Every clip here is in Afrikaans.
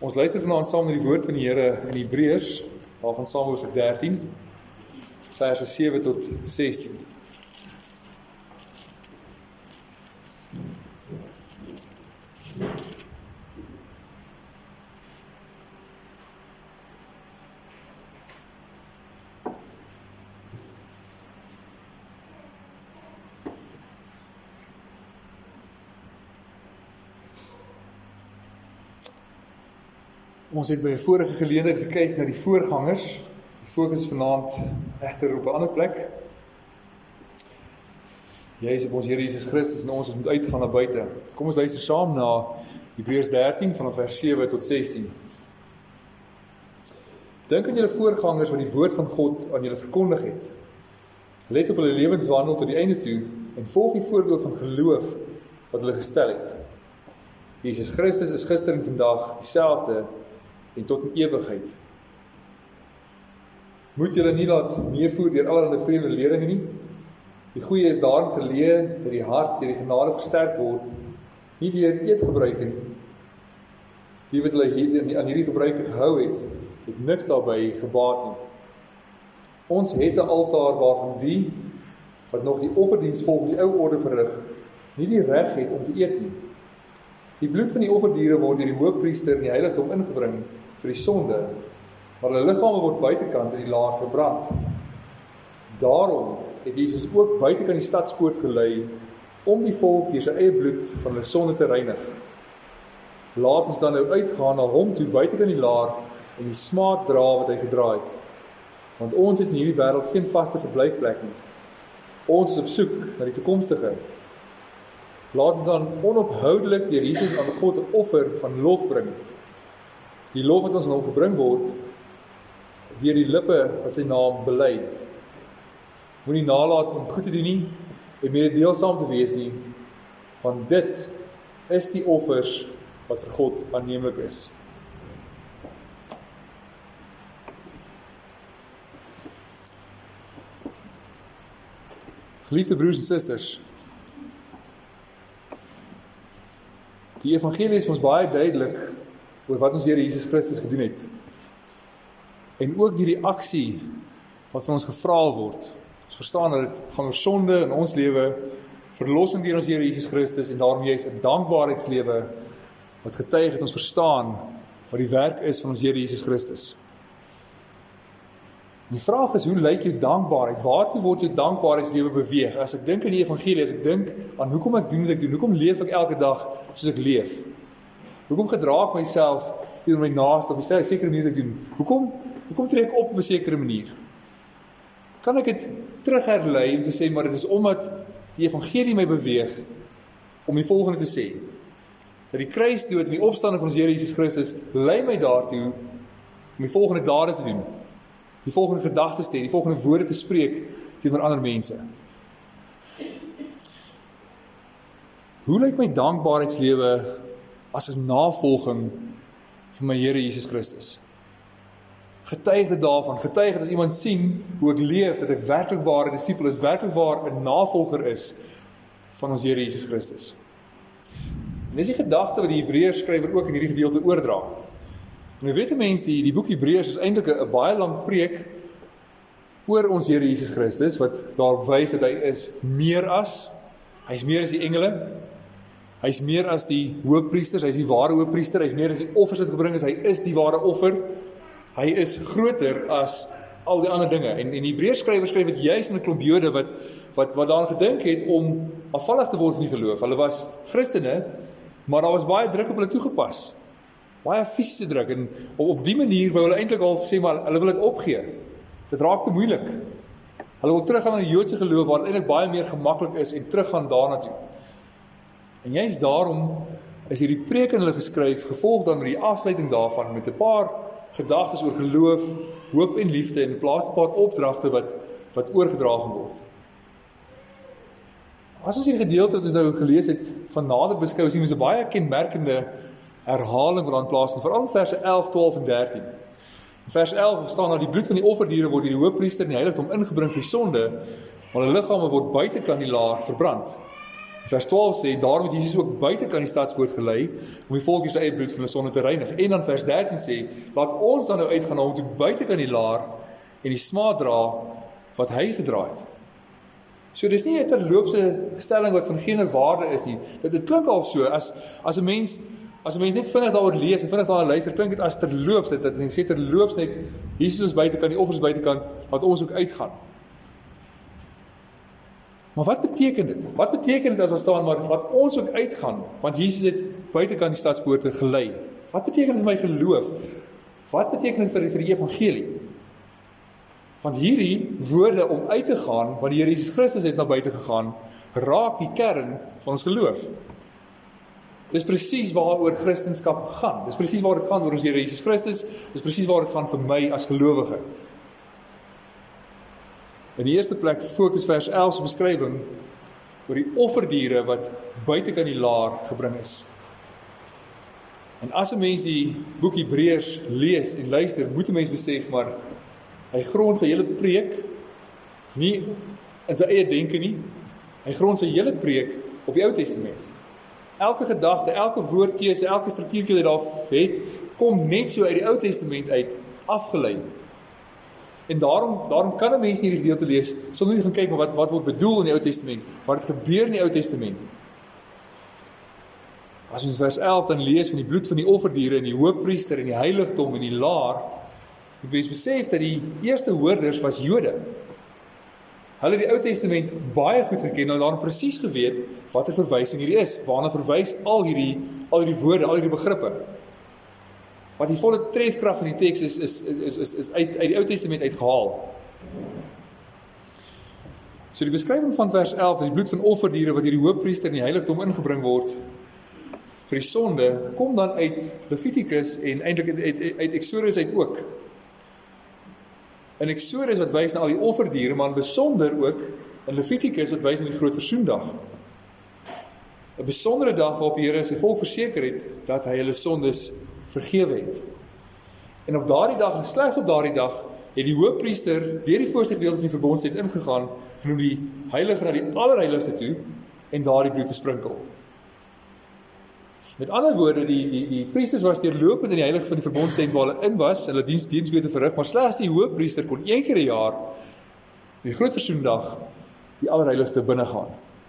Ons luister vanaand saam na die woord van die Here in Hebreërs, waarvan Saam hoofstuk 13, verse 7 tot 16. Ons het by 'n vorige geleentheid gekyk na die voorgangers. Die fokus vanaand egter op 'n ander plek. Jy is op ons Here Jesus Christus en ons moet uitgaan na buite. Kom ons luister saam na Hebreërs 13 vanaf vers 7 tot 16. Dink aan julle voorgangers wat die woord van God aan julle verkondig het. Let op hulle lewenswandel tot die einde toe en volg die voorbeeld van geloof wat hulle gestel het. Jesus Christus is gister en vandag dieselfde en tot in ewigheid. Moet julle nie laat meevoer deur allerlei vreemde leringe nie. Die goeie is daarin geleë dat die hart deur die genade versterk word, nie deur eetgebruike nie. Die wat hulle aan hierdie gebruike gehou het niks daarbey gebaat nie. Ons het 'n altaar waarvan die wat nog die offerdiens volgens die ou orde verrig, nie die reg het om te eet nie. Die bloed van die offerdiere word deur die hoofpriester in die heiligdom ingebring vir die sonde, maar hulle liggame word buitekant in die laar verbrand. Daarom het Jesus ook buitekant die stadspoort gelei, om die volk deur sy eie bloed van hulle sonde te reinig. Laat ons dan nou uitgaan na hom toe buitekant die laar en die smaad dra wat hy gedra het. Want ons het in hierdie wêreld geen vaste verblyfplek nie. Ons is op soek na die toekomstige. Laat ons dan onophoudelik deur Jesus aan God 'n offer van lof bring. Die lof wat ons aan hom gebring word, deur die lippe wat sy naam bely. Moenie nalat om goed te doen nie, en mededeelsaam te wees nie, want dit is die offers wat vir God aanneemlik is. Geliefde broers en susters, die evangelie is ons baie duidelik oor wat ons Here Jesus Christus gedoen het. En ook die reaksie wat van ons gevra word. Ons verstaan dat dit gaan oor sonde in ons lewe, verlossing deur ons Here Jesus Christus en daarom juist 'n dankbaarheidslewe wat getuig het ons verstaan wat die werk is van ons Here Jesus Christus. En die vraag is, hoe lyk jou dankbaarheid? Waartoe word jou dankbaarheidslewe beweeg? As ek dink aan die evangelie, as ek dink aan hoekom ek doen wat ek doen, hoekom leef ek elke dag soos ek leef? Hoekom gedra ek myself teenoor my naaste op 'n sekere manier ek doen? Hoekom tree ek op 'n sekere manier? Kan ek dit terugherlei om te sê, maar dit is omdat die evangelie my beweeg om die volgende te sê, dat die kruisdood en die opstanding van ons Here Jesus Christus lei my daartoe om die volgende dade te doen, die volgende gedagtes te hê, die volgende woorde te spreek teenoor ander mense. Hoe lyk my dankbaarheidslewe as 'n navolging van my Here Jesus Christus? Getuig dit daarvan, getuig dat as iemand sien hoe ek leef, dat ek werklik waar 'n disipel is, werklik waar 'n navolger is van ons Here Jesus Christus. En dis die gedagte wat die Hebreërs skrywer ook in hierdie gedeelte oordra. En nou weet 'n mens, die boek Hebreërs is eintlik 'n baie lang preek oor ons Here Jesus Christus, wat daarop wys dat hy is meer as die engele, hy is meer as die hoofpriesters, hy is die ware hoofpriester, hy is meer as die offers wat gebring is, hy is die ware offer, hy is groter as al die ander dinge. En die Hebreërs skrywer skryf dit juis in 'n klomp Jode wat daaraan gedink het om afvallig te word van die geloof. Hulle was Christene, maar daar was baie druk op hulle toegepas. Baie fisiese druk, en op die manier wou hulle eintlik al sê, maar hulle wil dit opgee. Dit raak te moeilik. Hulle wil teruggaan na die Joodse geloof, waar eintlik baie meer gemaklik is, en teruggaan daarna toe. En juist daarom is hierdie preek in hulle geskryf, gevolg dan met die afsluiting daarvan, met 'n paar gedagtes oor geloof, hoop en liefde, en plaas 'n paar opdragte wat oorgedra gaan word. As ons hierdie gedeelte wat ons nou gelees het, van nader beskou, sien ons 'n baie kenmerkende herhaling wat aan plaasvind, veral verse 11, 12 en 13. In vers 11 staan daar, die bloed van die offerdiere word deur die hoofpriester in die heiligdom ingebring vir die sonde, maar hulle liggame word buitekant die laar verbrand. Vers 12 sê, daarom het Jesus ook buitekant die stadspoort gelei, om die volk sy eie bloed van hulle sonde te reinig. En dan vers 13 sê, laat ons dan nou uitgaan om toe buitekant die laar en die smaad dra wat hy gedra het. So dis nie 'n terloopse stelling wat van geen waarde is nie. Dit klink al so, as 'n mens net vinnig daaroor lees en vinnig daaroor luister, klink dit as terloops, dat hy sê terloops net, Jesus is buitekant, die offers buitekant, laat ons ook uitgaan. Maar wat beteken dit? Wat beteken dit as daar staan, maar laat ons ook uitgaan, want Jesus het buitekant die stadspoorte gelei? Wat beteken dit vir my geloof? Wat beteken dit vir die evangelie? Want hierdie woorde om uit te gaan, want die Here Jesus Christus het na buite gegaan, raak die kern van ons geloof. Dis presies waaroor Christendom gaan. Dis presies waar dit gaan oor ons Here Jesus Christus. Dis presies waar dit gaan vir my as gelowige. In die eerste plek fokus vers 11 se beskrywing oor die offerdiere wat buitekant die laar gebring is. En as 'n mens die boek Hebreërs lees en luister, moet 'n mens besef, maar hy grond sy hele preek nie in sy eie denke nie. Hy grond sy hele preek op die Ou Testament. Elke gedagte, elke woordkeuse, elke struktuurtjie wat daar het, kom net so uit die Ou Testament uit, afgelei. En daarom kan 'n mens nie die gedeelte lees sonder nie gaan kyk maar wat word bedoel in die Ou Testament, wat het gebeur in die Ou Testament. As ons vers 11 dan lees van die bloed van die offerdiere en die hoofpriester en die heiligdom en die laar, moet mens besef dat die eerste hoorders was Jode. Hulle het die Ou Testament baie goed geken en daarom presies geweet wat 'n verwysing hierdie is, waarna verwys al hierdie woorde, al hierdie begrippe. Wat die volle trefkrag van die teks is uit die Ou Testament uitgehaal. So die beskrywing van vers 11, dat die bloed van offerdiere wat deur die hoofpriester in die heiligdom ingebring word vir die sonde, kom dan uit Levitikus en eintlik uit Exodus uit ook. In Exodus wat wys na al die offerdiere, maar in besonder ook in Levitikus wat wys na die groot versoendag. 'n Besondere dag waarop die Here sy volk verseker het dat hy hulle sondes vergewe het. En op daardie dag, en slegs op daardie dag, het die hoofpriester deur die voorste gedeelte van die verbondstent ingegaan, genoem die heilige na die allerheiligste toe, en daardie bloed besprinkel. Met ander woorde, die priesters was deurlopend in die heilige van die verbondstent waar hulle in was, hulle diensbeete verrig, maar slegs die hoofpriester kon 1 keer 'n jaar, die groot versoendag, die allerheiligste binnegaan.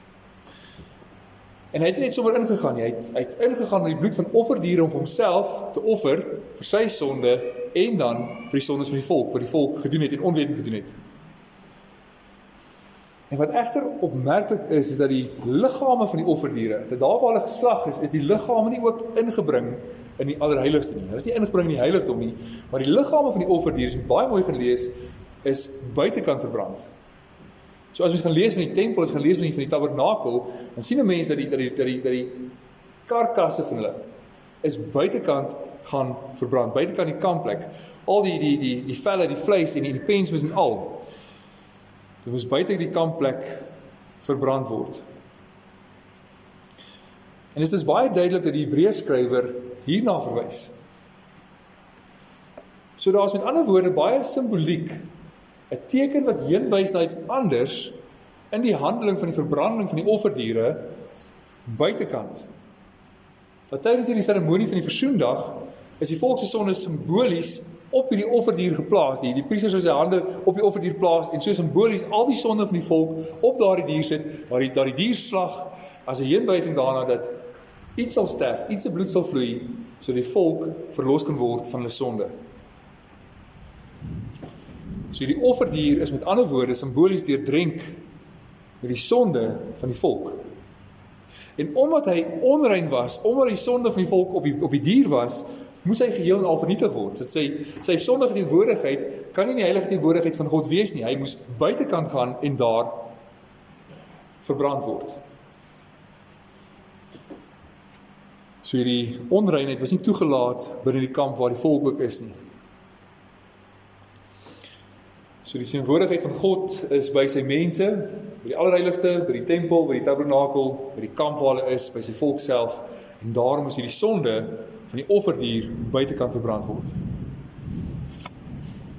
En hy het net sommer ingegaan, hy het ingegaan met die bloed van offerdiere om vir homself te offer vir sy sonde en dan vir die sondes van die volk, wat die volk gedoen het en onwetend gedoen het. En wat egter opmerklik is dat die liggame van die offerdiere, dat daar waar hulle geslag is die liggame nie ook ingebring in die allerheiligste nie. Hulle is nie ingebring in die heiligdom nie, maar die liggame van die offerdiere, is baie mooi gelees, is buitekant verbrand. So as ons gaan lees van die tempel, as ons gaan lees van die tabernakel, dan sien 'n mens dat die karkasse van hulle is buitekant gaan verbrand, buitekant die kampplek. Al die velle, die vleis en die pensmes en al. Dit moes buite die kampplek verbrand word. En dit is baie duidelik dat die Hebreërskrywer hierna verwys. So daar is met ander woorde baie simboliek, 'n teken wat heenwys na iets anders in die handeling van die verbranding van die offerdiere buitekant. Dat tydens hierdie seremonie van die versoendag is die volk se sonde simbolies op hierdie offerdier geplaas. Die priester sou sy hande op die offerdier plaas en so simbolies al die sonde van die volk op daardie dier sit, waar die dier slag as 'n heenwysing daarna dat iets sal sterf, iets se bloed sal vloei, so die volk verlos kan word van hulle sonde. So die offerdier is met ander woorde simbolies deurdrenk met die sonde van die volk. En omdat hy onrein was, omdat die sonde van die volk op die dier was, moes hy geheel en al vernietig word. Dat sy sondige teenwoordigheid kan nie die heilige teenwoordigheid van God wees nie. Hy moes buitekant gaan en daar verbrand word. So hierdie onreinheid was nie toegelaat binne die kamp waar die volk ook is nie. So die teenwoordigheid van God is by sy mense, by die allerheiligste, by die tempel, by die tabernakel, by die kamp waar hulle is, by sy volk self, en daarom moes hierdie sonde van die offerdier buitekant verbrand word.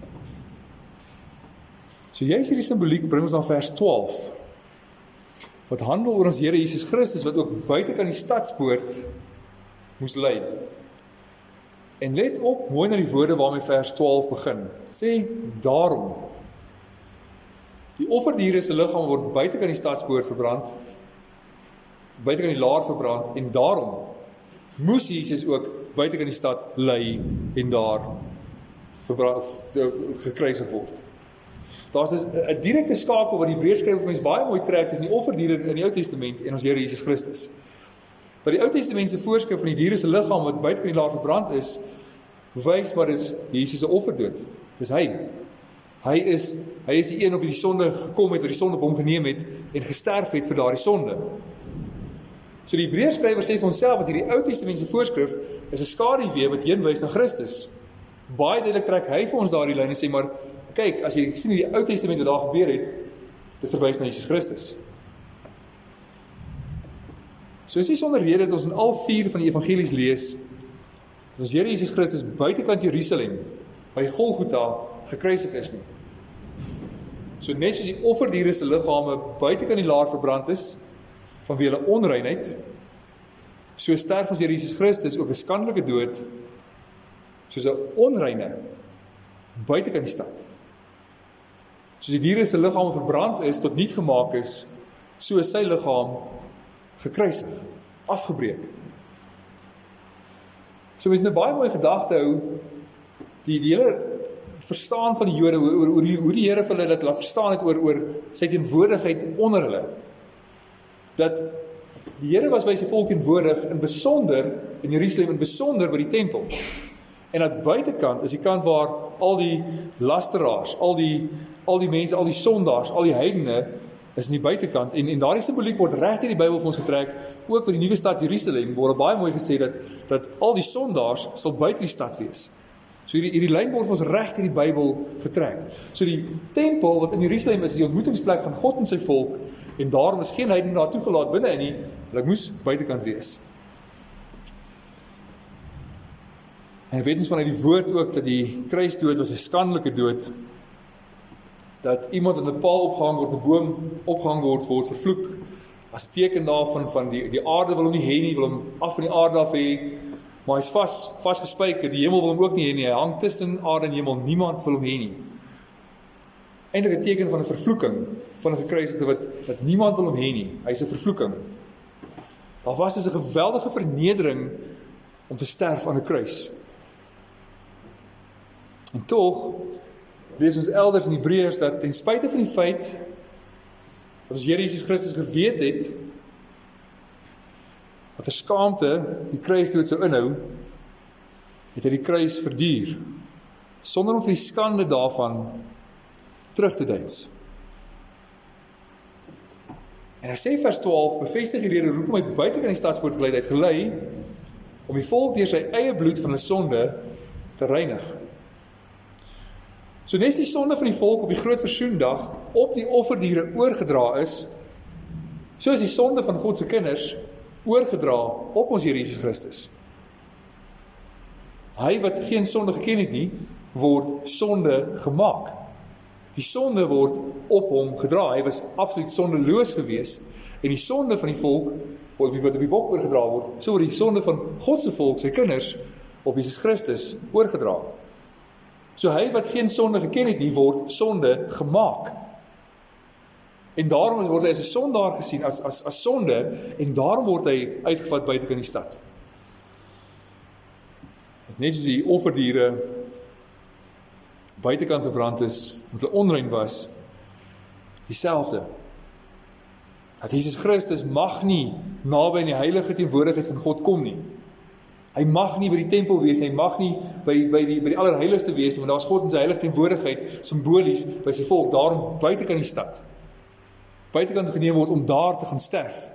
So juist hierdie simboliek bring ons na vers 12 wat handel oor ons Here Jesus Christus, wat ook buitekant die stadspoort moes lê. En let op mooi na die woorde waarmee vers 12 begin. Het sê, daarom, die offerdiere se liggaam word buitekant die stadspoort verbrand, buitekant die laar verbrand, en daarom moes Jesus ook buitekant die stad lê en daar gekruisig word. Daar is dus 'n direkte skakel wat die Hebreërskrywer vir mens baie mooi trek tussen die offerdiere in die Ou Testament en ons Here Jesus Christus. By die Ou Testament se voorskrif van die diere se liggaam wat buitekant die laar verbrand is, wys maar dis Jesus se offerdood. Dis hy. Hy is die een op wie die sonde gekom het, wat die sonde op hom geneem het en gesterf het vir daardie sonde. So die Hebreërskrywer sê vir onsself dat hierdie Ou Testament se voorskrif is 'n skaduwee wat heenwys na Christus. Baie duidelik trek hy vir ons daardie lyn en sê maar kyk, as jy sien in die Ou Testament wat daar gebeur het, dit verwys na Jesus Christus. So is nie sonder rede dat ons in al 4 van die evangelies lees, dat ons Here Jesus Christus buitekant Jerusalem, by Golgotha, gekruisig is nie. So net soos die offerdiere se liggame buitekant die laar verbrand is, vanweë hulle onreinheid, so sterf ons Here Jesus Christus ook 'n skandelike dood, soos 'n onreine, buitekant die stad. Soos die diere se liggame verbrand is, tot niet gemaak is, so is sy liggaam gekruisig, afgebreek. So mens moet 'n baie mooi gedagte hou, die hele verstaan van die Jode, hoe die Here vir hulle dit laat verstaan het oor sy teenwoordigheid onder hulle. Dat die Here was by sy volk teenwoordig, in besonder, in Jerusalem, in besonder by die tempel. En dat buitekant is die kant waar al die lasteraars, al die mense, al die sondaars, al die heidene, is in die buitekant, en daardie simboliek word reg deur die Bybel vir ons getrek, ook by die nuwe stad Jerusalem, word baie mooi gesê dat al die sondaars sal buite die stad wees. So hierdie lyn word vir ons reg deur die Bybel getrek. So die tempel wat in Jerusalem is die ontmoetingsplek van God en sy volk, en daarom is geen heidene daar toegelaat binne in nie, hulle moes buitekant wees. En weet ons vanuit die woord ook, dat die kruisdood was 'n skandelike dood, dat iemand aan 'n paal opgehang word, 'n boom opgehang word vervloek, as 'n teken daarvan, van die aarde wil hom nie hê nie, wil hom af van die aarde af hê, maar hy's vasgespijker, die hemel wil hom ook nie hê nie, hy hang tussen aarde en hemel, niemand wil hom hê nie. Eindelik 'n teken van 'n vervloeking, van 'n gekruisigde wat niemand wil hom hê nie, hy's 'n vervloeking. Daar was dus 'n geweldige vernedering om te sterf aan 'n kruis. En tog, lees ons elders in Hebreërs dat ten spyte van die feit dat ons Here Jesus Christus geweet het wat 'n skaamte die kruisdood sou inhou, het hy die kruis verduur, sonder om vir die skande daarvan terug te deins. En hy sê vers 12, bevestig die rede roep hom uit buitekant die stadspoort gelei, om die volk deur sy eie bloed van hulle sonde te reinig. So nes die sonde van die volk op die groot versoendag op die offerdiere oorgedra is, so is die sonde van God se kinders oorgedra op ons Here Jesus Christus. Hy wat geen sonde geken het nie, word sonde gemaak. Die sonde word op hom gedra. Hy was absoluut sondeloos gewees, en die sonde van die volk, wat op die bok oorgedra word, so word die sonde van God se volk, sy kinders, op Jesus Christus oorgedra. So hy wat geen sonde geken het nie, word sonde gemaak. En daarom word hy as 'n sondaar gesien, as sonde, en daarom word hy uitgevat buitekant die stad. Net soos die offerdiere buitekant verbrand is, omdat hulle onrein was, dieselfde. Dat Jesus Christus mag nie naby in die heilige teenwoordigheid van God kom nie. Hy mag nie by die tempel wees, hy mag nie by die allerheiligste wees, want daar is God in sy heilige teenwoordigheid, symbolies by sy volk, daarom buitekant die stad. Buitekant geneem word om daar te gaan sterf.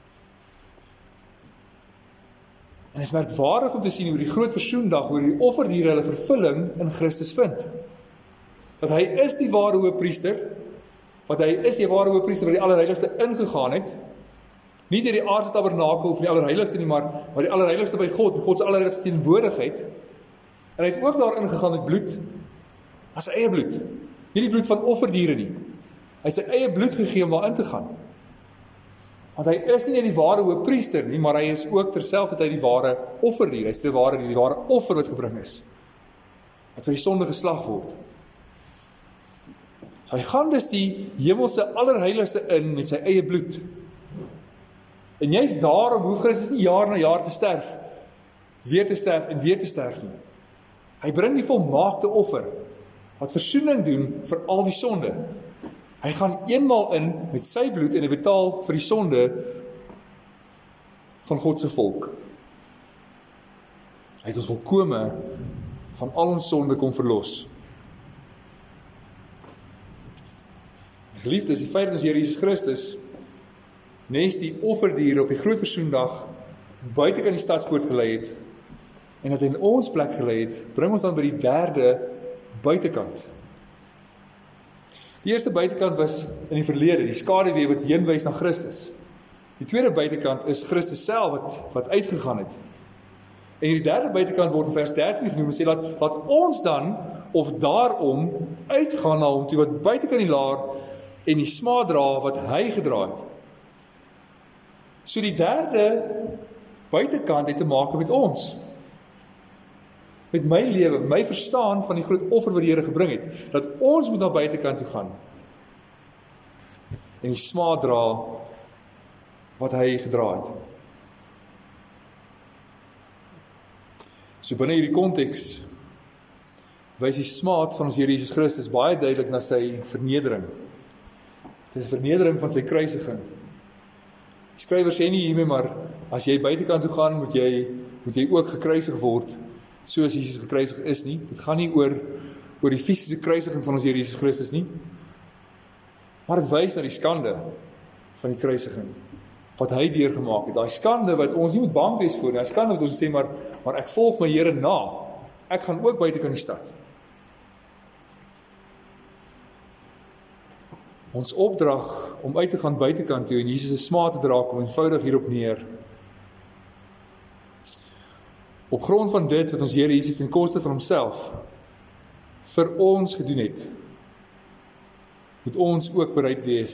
En het is merkwaardig om te sien hoe die groot versoendag, hoe die offerdiere hulle vervulling in Christus vind. Dat hy is die ware hoëpriester, wat hy is die ware hoëpriester wat die allerheiligste ingegaan het, nie deur die aardse tabernakel of die allerheiligste nie, maar die allerheiligste by God, God se allerheiligste teenwoordigheid, en hy het ook daar ingegaan met bloed, as sy eie bloed, nie die bloed van offerdiere nie, hy het sy eie bloed gegee om daar in te gaan. Want hy is nie net die ware hoëpriester nie, maar hy is ook terselfdertyd die ware offerdier. Hy is die ware offer wat gebring is, wat vir die sonde geslag word. Hy gaan dus die hemelse allerheiligste in met sy eie bloed. En juist daarom hoef Christus nie jaar na jaar te sterf, weer te sterf en weer te sterf nie. Hy bring die volmaakte offer, wat versoening doen vir al die sonde. Hy gaan eenmaal in met sy bloed en hy betaal vir die sonde van God se volk. Hy het ons volkome van al ons sonde kom verlos. Geliefdes, die feit dat ons Here Jesus Christus nes die offerdier op die groot versoendag buitekant die stadspoort gelei het en dat hy in ons plek gelei het, bring ons dan by die derde buitekant. Die eerste buitekant was in die verlede, die skaduwee wat heenwys na Christus. Die tweede buitekant is Christus self wat uitgegaan het. En die derde buitekant word in vers 13 genoem en sê laat ons dan of daarom uitgaan na hom toe wat buitekant die laar en die smaa dra wat hy gedra het. So die derde buitekant het te maak met ons. Met my lewe, my verstaan van die groot offer wat die Here gebring het, dat ons moet na buitekant toe gaan en die smaa dra wat hy gedra het. So binne hierdie konteks wys die smaad van ons Here Jesus Christus baie duidelik na sy vernedering. Dit is vernedering van sy kruisiging. Die skrywer sê nie hiermee, maar as jy buitekant toe gaan, moet jy ook gekruisig word, soos Jesus gekruisig is nie. Dit gaan nie oor die fisiese kruisiging van ons Here Jesus Christus nie, maar dit wys na die skande van die kruisiging, wat hy deurgemaak het. Daai skande wat ons nie moet bang wees voor nie, daai skande wat ons sê, maar ek volg my Here na, ek gaan ook buitekant die stad. Ons opdrag om uit te gaan buitekant toe en Jesus se smaad te dra kom eenvoudig hierop neer. Op grond van dit wat ons Here Jesus ten koste van homself vir ons gedoen het, moet ons ook bereid wees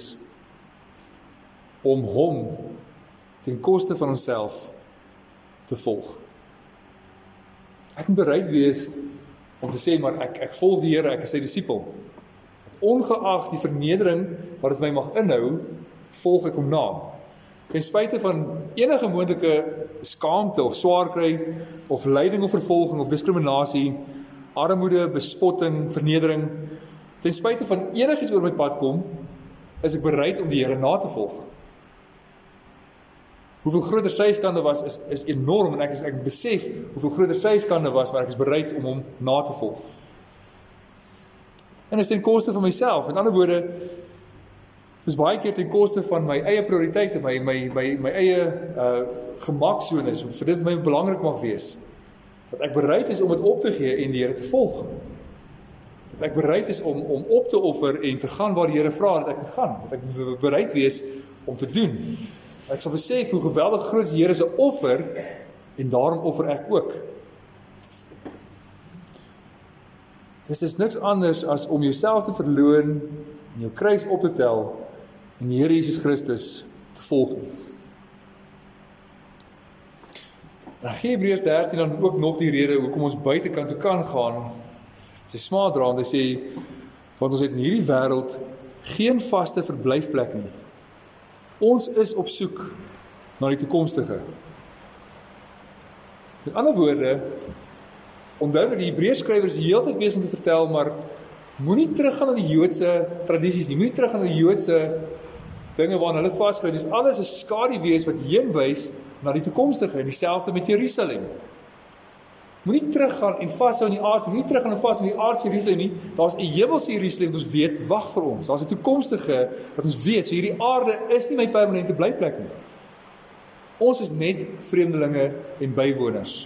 om hom ten koste van onsself te volg. Ek moet bereid wees om te sê, maar ek volg die Here, ek is sy disipel. Ongeag die vernedering wat dit my mag inhou, volg ek hom na. Ten spyte van enige moontlike skaamte of swaar kry, of lyding of vervolging of diskriminasie, armoede, bespotting, vernedering, ten spyte van enigiets oor my pad kom, is ek bereid om die Here na te volg. Hoeveel groter sy skande was, is enorm, en ek besef hoeveel groter sy skande was, maar ek is bereid om hom na te volg. En is ten koste van myself. In ander woorde, is baie keer ten koste van my eie prioriteite, my eie gemaksones, vir dit my belangrik mag wees. Dat ek bereid is om dit op te gee en die Here te volg. Dat ek bereid is om op te offer en te gaan waar die Here vra dat ek moet gaan. Dat ek moet bereid wees om te doen. Ek sal besef hoe geweldig groot is die Here se offer en daarom offer ek ook. Dit is niks anders as om jouself te verloon en jou kruis op te tel en die Here Jesus Christus te volg. Dan gee Hebreërs 13 dan ook nog die rede hoekom ons buitekant toe kan gaan. Sy smaad dra, en hy sê, want ons het in hierdie wêreld geen vaste verblyfplek nie. Ons is op soek na die toekomstige. Met ander woorde, onthou dat die Hebreërskrywer is die hele tyd besig om te vertel, maar moenie teruggaan na die Joodse tradisies nie, moenie teruggaan na die Joodse dinge waaraan hulle vasgehou. Dis alles 'n skaduwee wat heenwys na die toekomstige, en dieselfde met Jerusalem. Moenie teruggaan en vashou in die aardse, moenie teruggaan en vashou in die aardse Jerusalem nie. Daar's 'n hemelse Jerusalem wat ons weet wag vir ons. Daar's 'n toekomstige wat ons weet. So hierdie aarde is nie my permanente blyplek nie. Ons is net vreemdelinge en bywoners.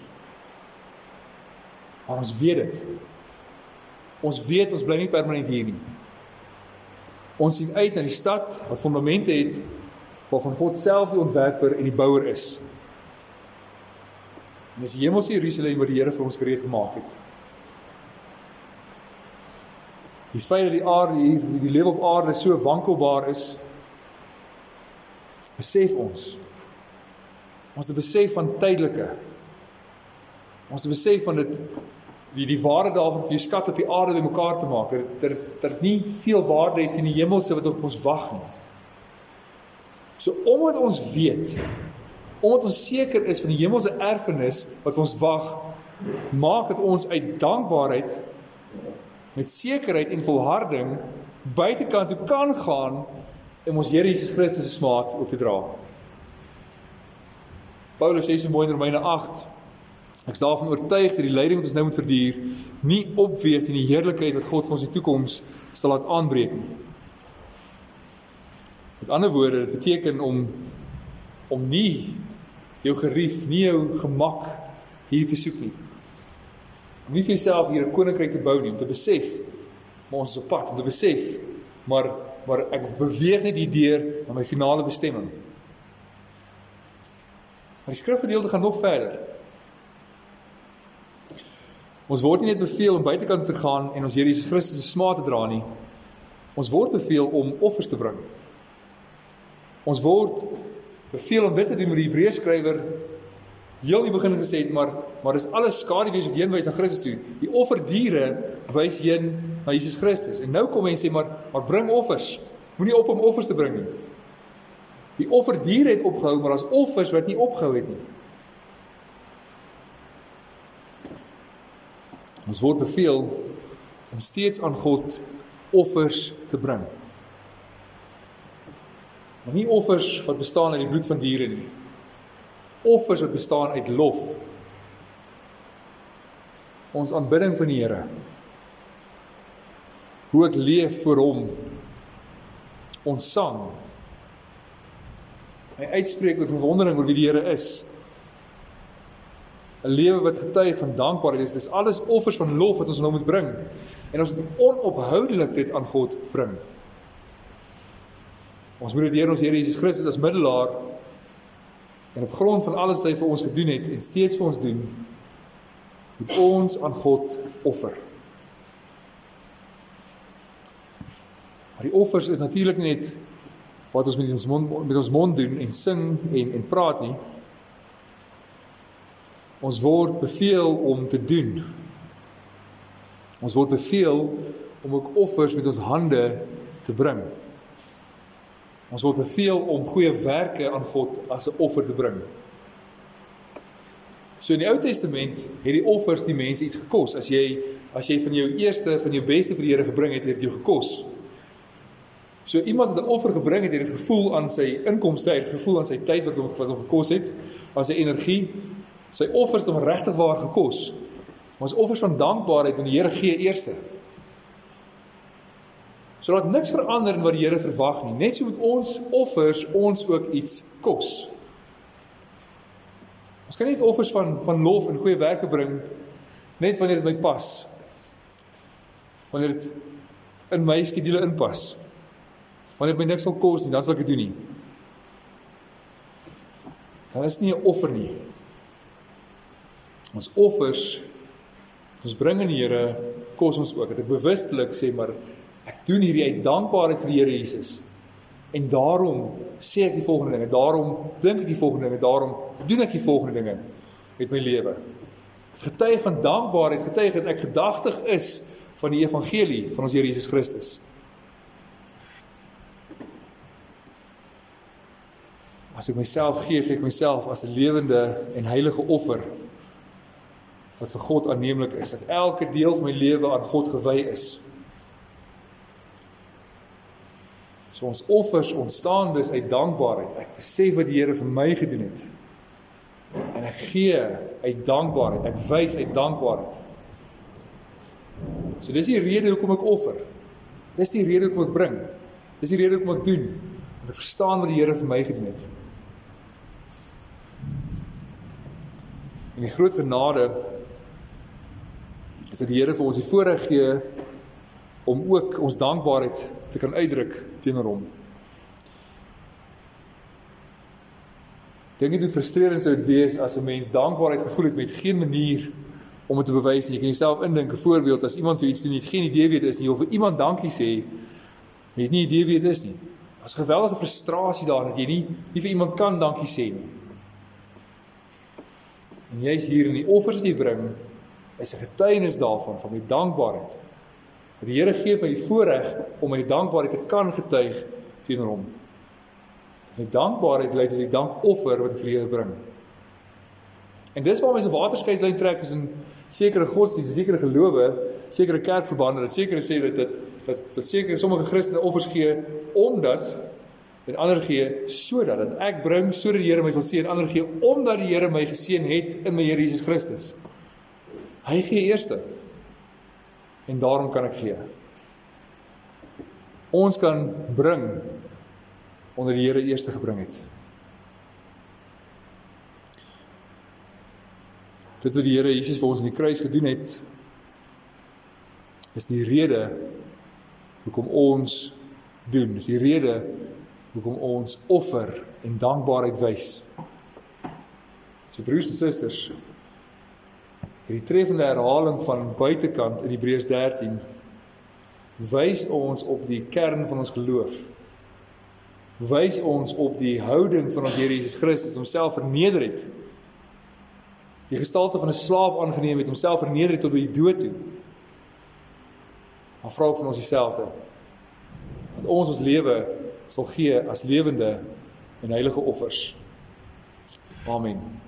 Maar ons weet dit. Ons weet, ons bly nie permanent hier nie. Ons sien uit na die stad wat fondamente het, waarvan God self die ontwerper en die bouer is. En dis die hemelse Jerusalem wat die Here vir ons gereed gemaak het. Die feit dat die lewe op aarde so wankelbaar is, besef ons het besef van tydelike, ons het besef van die waarde daarvan vir jou skat op die aarde bymekaar te maak, dat dit nie veel waarde het in die hemelse wat op ons wag nie. So omdat ons weet, omdat ons seker is van die hemelse erfenis wat vir ons wag, maak dat ons uit dankbaarheid, met sekerheid en volharding, buitekant toe kan gaan, om ons Here Jesus Christus se smaad op te dra. Paulus sê so mooi in Romeine 8, ek is daarvan oortuig dat die lyding wat ons nou moet verduur, nie opweeg in die heerlikheid wat God vir ons in die toekoms sal laat aanbreek nie. Met ander woorde, dit beteken om nie jou gerief, nie jou gemak hier te soek nie. Om nie vir jouself hier 'n koninkryk te bou nie, om te besef, maar ons is op pad, om te besef, maar ek beweeg net hierdeur na my finale bestemming. Maar die skrifgedeelte gaan nog verder. Ons word nie net beveel om buitekant te gaan en ons Here Jesus Christus se smaad te dra nie. Ons word beveel om offers te bring. Ons word beveel om dit te doen met die Hebreërskrywer heel in die begin gesê het, maar dis alles skaduwees wat heen wys na Christus toe. Die offerdiere wys heen na Jesus Christus. En nou kom hy en sê, maar bring offers. Moenie op om offers te bring nie. Die offerdiere het opgehou, maar as offers wat nie opgehou het nie. Ons word beveel om steeds aan God offers te bring. Maar nie offers wat bestaan uit die bloed van diere nie. Offers wat bestaan uit lof. Ons aanbidding van die Here. Hoe ek leef vir hom. Ons sang. My uitspreek met verwondering oor wie die Here is. 'n lewe wat getuig van dankbaarheid is. Dis alles offers van lof wat ons nou moet bring. En ons moet onophoudelik dit aan God bring. Ons moet dit deur ons Here Jesus Christus as middelaar en op grond van alles wat hy vir ons gedoen het en steeds vir ons doen, moet ons aan God offer. Maar die offers is natuurlik nie net wat ons met ons mond doen en sing en praat nie. Ons word beveel om te doen. Ons word beveel om ook offers met ons hande te bring. Ons word beveel om goeie werke aan God as 'n offer te bring. So in die Ou Testament het die offers die mense iets gekos. As jy van jou eerste, van jou beste vir die Here gebring het, het dit jou gekos. So iemand wat 'n offer gebring het, het dit gevoel aan sy inkomste, het gevoel aan sy tyd wat hom gekos het, aan sy energie. Sy offers het hom regtig waar gekos. Ons offers van dankbaarheid van die Here gee eerste. Sodat niks verander in wat die Here verwag nie. Net so met ons offers ons ook iets kos. Ons kan nie offers van lof en goeie werke bring net wanneer dit my pas. Wanneer dit in my skedule inpas. Wanneer dit my niks sal kos nie, dan sal ek dit doen nie. Dan is nie 'n offer nie. Ons offers, ons bring aan die Here, kos ons ook. Dat ek bewustelik sê, maar ek doen hierdie uit dankbaarheid vir die Here Jesus. En daarom sê ek die volgende dinge, daarom dink ek die volgende dinge, daarom doen ek die volgende dinge met my lewe. Het getuig van dankbaarheid, getuig dat ek gedagtig is van die evangelie van ons Here Jesus Christus. As ek myself gee, gee ek myself as 'n lewende en heilige offer wat vir God aanneemlik is, dat elke deel van my lewe aan God gewy is. So ons offers ontstaan dus uit dankbaarheid. Ek besef wat die Here vir my gedoen het. En ek gee uit dankbaarheid, ek wys uit dankbaarheid. So dis die rede hoekom ek offer. Dis die rede hoekom ek bring. Dis die rede hoekom ek doen. Want ek verstaan wat die Here vir my gedoen het. En die groot genade is dat die Here vir ons die voorreg gee om ook ons dankbaarheid te kan uitdruk teenoor hom. Dink nie hoe frustrerend sou dit wees as 'n mens dankbaarheid gevoel het met geen manier om dit te bewys nie. Jy kan jouself indink, 'n voorbeeld, as iemand vir iets doen, jy het geen idee wie dit is nie, of vir iemand dankie sê, jy het nie idee wie dit is nie. Daar's 'n geweldige frustrasie daarin dat jy nie vir iemand kan dankie sê nie. En jy's hier in die offers wat jy bring, is 'n getuienis daarvan, van my dankbaarheid. Die Here gee my die voorreg om my dankbaarheid te kan getuig teenoor hom. My dankbaarheid lei tot die dankoffer wat ek vir die Here bring. En dis waar mense 'n waterskeislyn trek tussen sekere godsdienste, sekere gelowe, sekere kerkverbande, dat sekere sê dat sekere sommige Christene offers gee omdat en ander gee sodat dat ek bring sodat die Here my sal seën, en ander gee omdat die Here my geseën het in my Here Jesus Christus. Hy gee eerste. En daarom kan ek gee. Ons kan bring onder die Here eerste gebring het. Dit wat die Here Jesus vir ons in die kruis gedoen het, is die rede hoekom ons doen. Is die rede hoekom ons offer en dankbaarheid wys. So broers en susters, die treffende herhaling van buitekant in Hebreërs 13 wys ons op die kern van ons geloof. Wys ons op die houding van ons Here Jesus Christus, wat homself verneder het. Die gestalte van 'n slaaf aangeneem het, homself verneder het tot by die dood toe. Maar vra ook van ons dieselfde. Dat ons lewe sal gee as lewende en heilige offers. Amen.